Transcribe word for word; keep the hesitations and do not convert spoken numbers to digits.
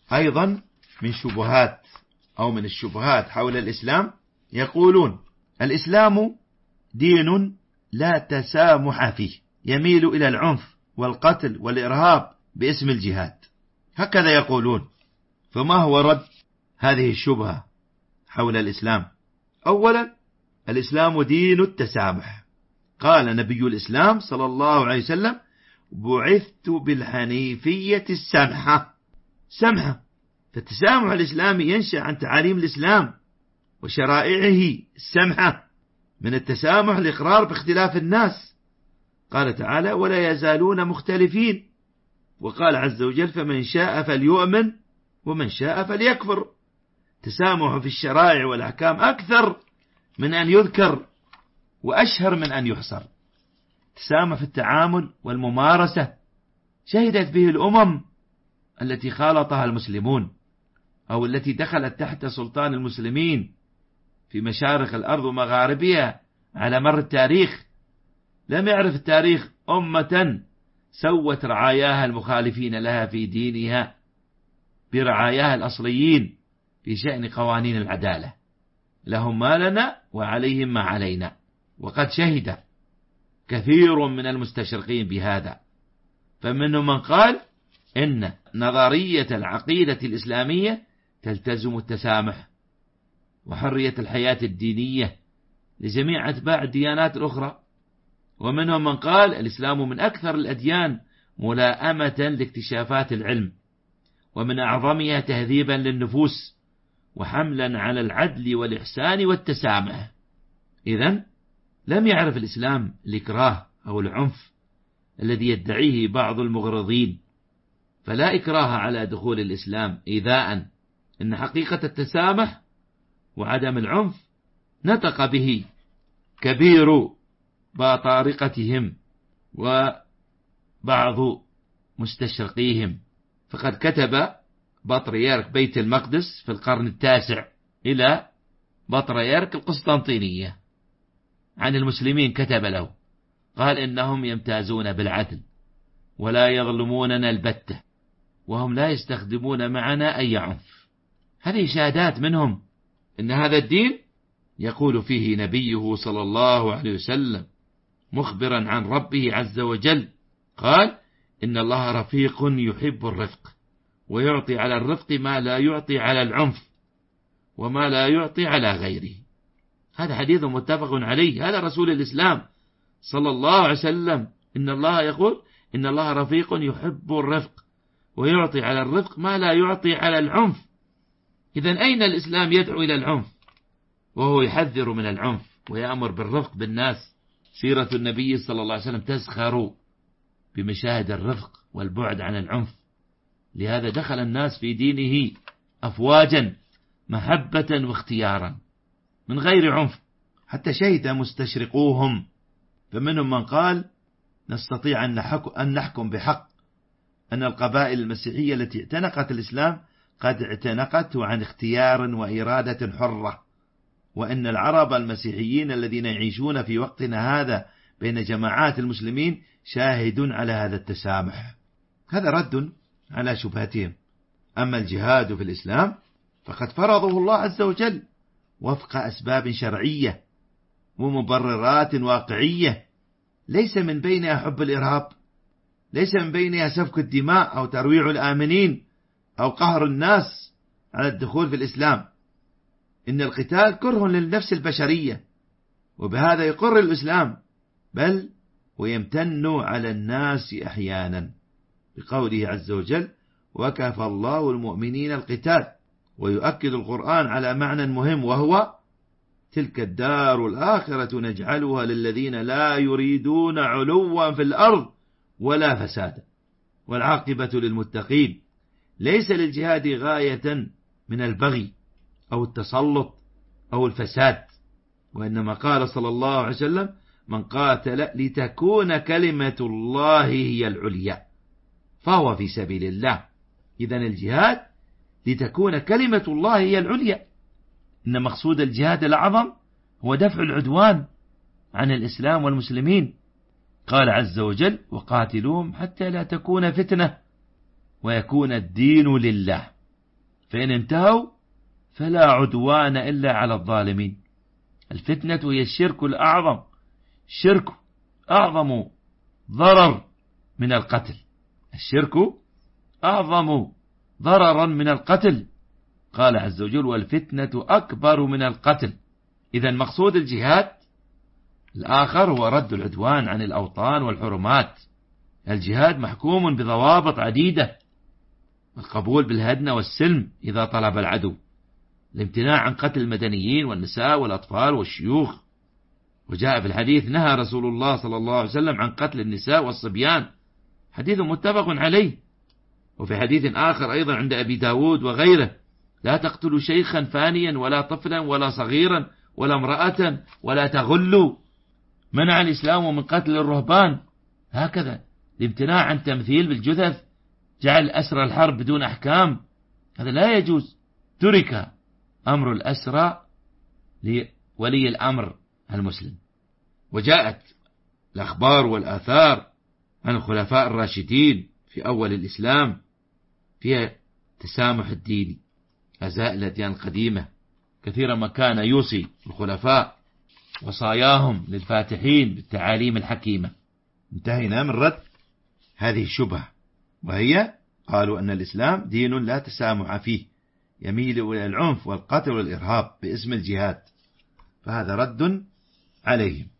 أيضا من شبهات أو من الشبهات حول الإسلام يقولون الإسلام دين لا تسامح فيه، يميل إلى العنف والقتل والإرهاب باسم الجهاد، هكذا يقولون. فما هو رد هذه الشبهة حول الإسلام؟ أولا، الإسلام دين التسامح. قال نبي الإسلام صلى الله عليه وسلم: بعثت بالحنيفية السمحة. سمحة، فالتسامح الإسلامي ينشأ عن تعاليم الإسلام وشرائعه السمحة، من التسامح الإقرار باختلاف الناس. قال تعالى: ولا يزالون مختلفين. وقال عز وجل: فمن شاء فليؤمن ومن شاء فليكفر. تسامح في الشرائع والأحكام أكثر من أن يذكر وأشهر من أن يحصر. تسامح في التعامل والممارسة شهدت به الأمم التي خالطها المسلمون أو التي دخلت تحت سلطان المسلمين في مشارق الأرض ومغاربها على مر التاريخ. لم يعرف التاريخ أمة سوت رعاياها المخالفين لها في دينها برعاياها الأصليين في شأن قوانين العدالة. لهم ما لنا وعليهم ما علينا. وقد شهد كثير من المستشرقين بهذا، فمنهم من قال إن نظرية العقيدة الإسلامية تلتزم التسامح وحرية الحياة الدينية لجميع أتباع الديانات الأخرى. ومنهم من قال الإسلام من أكثر الأديان ملائمة لاكتشافات العلم، ومن أعظمها تهذيبا للنفوس وحملا على العدل والإحسان والتسامح. إذن لم يعرف الإسلام الإكراه أو العنف الذي يدعيه بعض المغرضين، فلا إكراه على دخول الإسلام إيذاء. إن حقيقة التسامح وعدم العنف نطق به كبير باطارقتهم وبعض مستشرقيهم. فقد كتب بطريرك بيت المقدس في القرن التاسع إلى بطريرك القسطنطينية عن المسلمين، كتب له قال: إنهم يمتازون بالعدل ولا يظلموننا البتة، وهم لا يستخدمون معنا أي عنف. هذه شهادات منهم إن هذا الدين يقول فيه نبيه صلى الله عليه وسلم مخبرا عن ربه عز وجل، قال: إن الله رفيق يحب الرفق ويعطي على الرفق ما لا يعطي على العنف وما لا يعطي على غيره. هذا حديث متفق عليه، هذا رسول الإسلام صلى الله عليه وسلم. إن الله يقول: إن الله رفيق يحب الرفق ويعطي على الرفق ما لا يعطي على العنف. إذن أين الإسلام يدعو إلى العنف وهو يحذر من العنف ويأمر بالرفق بالناس؟ سيرة النبي صلى الله عليه وسلم تزخر بمشاهد الرفق والبعد عن العنف. لهذا دخل الناس في دينه أفواجا محبة واختيارا من غير عنف، حتى شهد مستشرقوهم. فمنهم من قال: نستطيع أن نحكم بحق أن القبائل المسيحية التي اعتنقت الإسلام قد اعتنقته عن اختيار وإرادة حرة، وأن العرب المسيحيين الذين يعيشون في وقتنا هذا بين جماعات المسلمين شاهد على هذا التسامح. هذا رد على شبهتهم. أما الجهاد في الإسلام فقد فرضه الله عز وجل وفق أسباب شرعية ومبررات واقعية، ليس من بينها حب الإرهاب، ليس من بينها سفك الدماء أو ترويع الآمنين أو قهر الناس على الدخول في الإسلام. إن القتال كره للنفس البشرية، وبهذا يقر الإسلام، بل ويمتن على الناس أحيانا بقوله عز وجل: وكفى الله المؤمنين القتال. ويؤكد القرآن على معنى مهم، وهو: تلك الدار الآخرة نجعلها للذين لا يريدون علوا في الأرض ولا فسادا والعاقبة للمتقين. ليس للجهاد غاية من البغي أو التسلط أو الفساد، وإنما قال صلى الله عليه وسلم: من قاتل لتكون كلمة الله هي العليا فهو في سبيل الله. إذن الجهاد لتكون كلمة الله هي العليا. إن مقصود الجهاد الأعظم هو دفع العدوان عن الإسلام والمسلمين. قال عز وجل: وقاتلوهم حتى لا تكون فتنة ويكون الدين لله. فإن انتهوا فلا عدوان إلا على الظالمين. الفتنة هي الشرك الأعظم، الشرك أعظم ضرر من القتل، الشرك أعظم ضررا من القتل. قال عز وجل: والفتنة أكبر من القتل. إذا مقصود الجهاد الآخر هو رد العدوان عن الأوطان والحرمات. الجهاد محكوم بضوابط عديدة: القبول بالهدنة والسلم إذا طلب العدو، الامتناع عن قتل المدنيين والنساء والأطفال والشيوخ. وجاء في الحديث: نهى رسول الله صلى الله عليه وسلم عن قتل النساء والصبيان، حديث متفق عليه. وفي حديث آخر أيضا عند أبي داود وغيره: لا تقتلوا شيخا فانيا ولا طفلا ولا صغيرا ولا امرأة ولا تغلوا. منع الإسلام من قتل الرهبان، هكذا الامتناع عن تمثيل بالجثث، جعل أسرى الحرب بدون أحكام، هذا لا يجوز. ترك أمر الأسرى لولي الأمر المسلم. وجاءت الأخبار والآثار عن الخلفاء الراشدين في أول الإسلام فيها تسامح الديني، أزاء الأديان القديمة. كثيرا ما كان يوصي الخلفاء وصاياهم للفاتحين بالتعاليم الحكيمة. انتهينا من رد هذه الشبهة، وهي قالوا أن الإسلام دين لا تسامح فيه، يميل إلى العنف والقتل والإرهاب باسم الجهاد، فهذا رد عليهم.